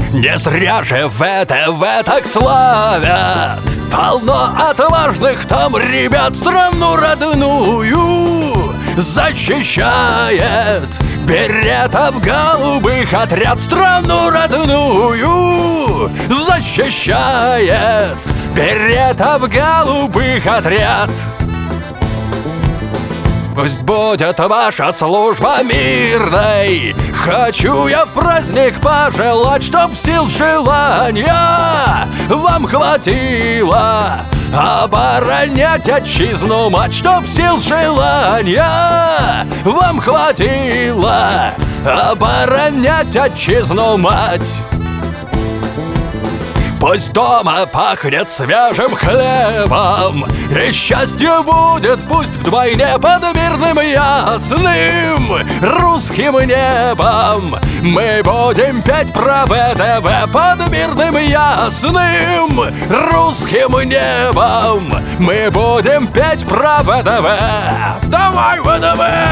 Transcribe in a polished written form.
Не зря же ВТВ так славят. Полно отважных там ребят. Страну родную защищает беретов голубых отряд. Страну родную защищает беретов голубых отряд. Пусть будет ваша служба мирной. Хочу я в праздник пожелать, чтоб сил желания вам хватило оборонять отчизну мать. Чтоб сил желания вам хватило оборонять отчизну мать. Пусть дома пахнет свежим хлебом, и счастье будет пусть вдвойне под мирным ясным русским небом. Мы будем петь про ВТВ под мирным ясным русским небом. Мы будем петь про ВТВ. Давай, ВТВ!